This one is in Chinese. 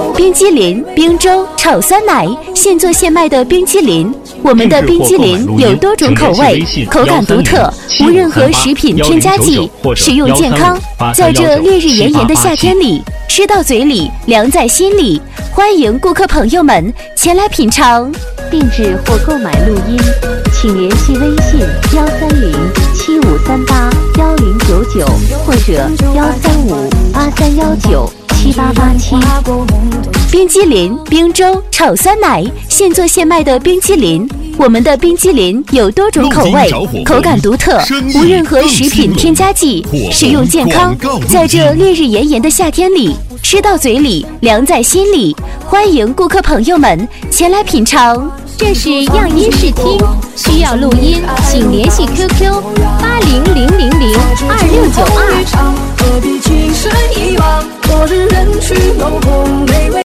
冰激凌、冰粥、炒酸奶，现做现卖的冰激凌。我们的冰激凌有多种口味，口感独特，无任何食品添加剂，食用健康。在这烈日炎炎的夏天里，吃到嘴里，凉在心里。欢迎顾客朋友们前来品尝。 定制或购买录音，请联系微信13075381099或者13583197887。 冰激凌、冰粥、炒酸奶，现做现卖的冰激凌。我们的冰激凌有多种口味，口感独特，无任何食品添加剂，食用健康。在这烈日炎炎的夏天里，吃到嘴里，凉在心里。欢迎顾客朋友们前来品尝。 这是样音视听，需要录音，请联系 QQ800002692。 何必情深一往，昨日人去楼空。